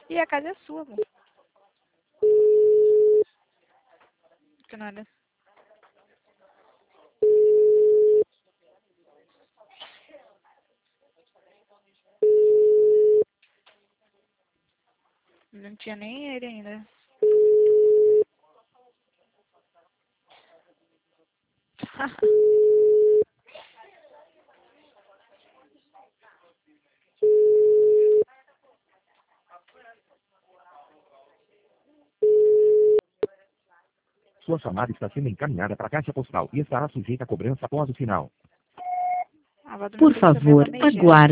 E a casa é sua, amor. Que nada. Não tinha nem ele ainda. Sua chamada está sendo encaminhada para a caixa postal e estará sujeita a cobrança após o sinal. A avó do meu Por filho também é uma favor, megera. aguarde.